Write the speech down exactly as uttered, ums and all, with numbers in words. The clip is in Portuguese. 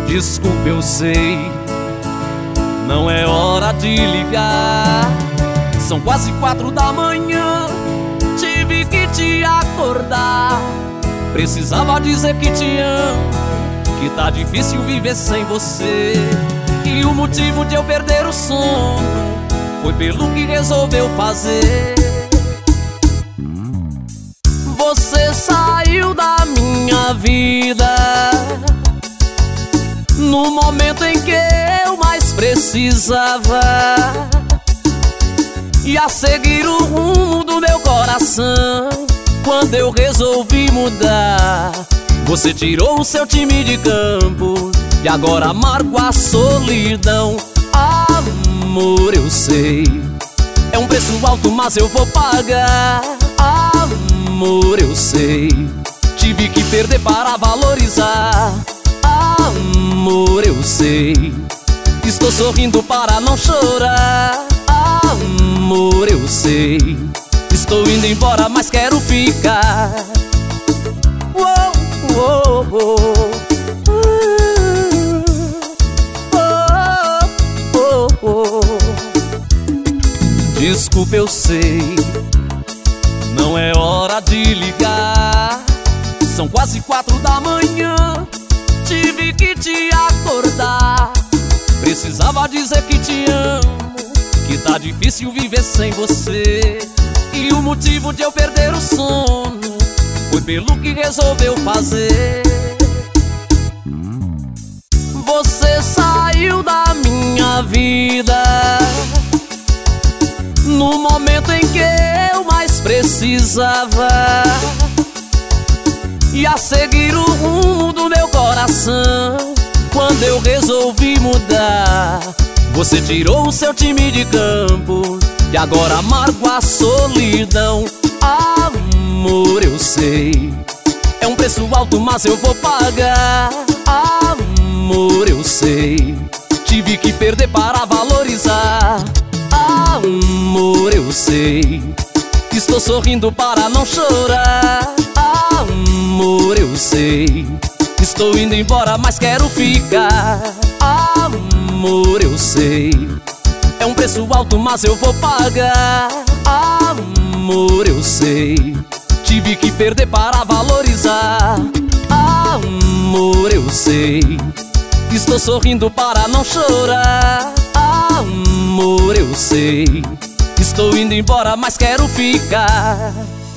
Desculpa, eu sei, não é hora de ligar. São quase quatro da manhã, tive que te acordar. Precisava dizer que te amo, que tá difícil viver sem você. E o motivo de eu perder o sono foi pelo que resolveu fazer. Você saiu da minha vida no momento em que eu mais precisava, e a seguir o rumo do meu coração, quando eu resolvi mudar, você tirou o seu time de campo e agora amargo a solidão. Amor, eu sei, é um preço alto, mas eu vou pagar. Amor, eu sei, tive que perder para valorizar. Amor, eu sei, estou sorrindo para não chorar. Amor, eu sei, estou indo embora, mas quero ficar. Uou, uou, uou. Oh, oh, oh. Desculpa, eu sei, não é hora de ligar. São quase quatro da manhã, tive que te acordar. Precisava dizer que te amo, que tá difícil viver sem você. E o motivo de eu perder o sono foi pelo que resolveu fazer. Você saiu da minha vida no momento em que eu mais precisava, e a seguir o rumo do meu coração, quando eu resolvi mudar, você tirou o seu time de campo e agora amargo a solidão. Amor, eu sei, é um preço alto, mas eu vou pagar. Amor, eu sei, tive que perder para valorizar. Amor, eu sei, estou sorrindo para não chorar. Amor, eu sei, estou indo embora, mas quero ficar. Amor, eu sei, é um preço alto, mas eu vou pagar. Amor, eu sei, tive que perder para valorizar. Amor, eu sei, estou sorrindo para não chorar. Amor, eu sei, estou indo embora, mas quero ficar.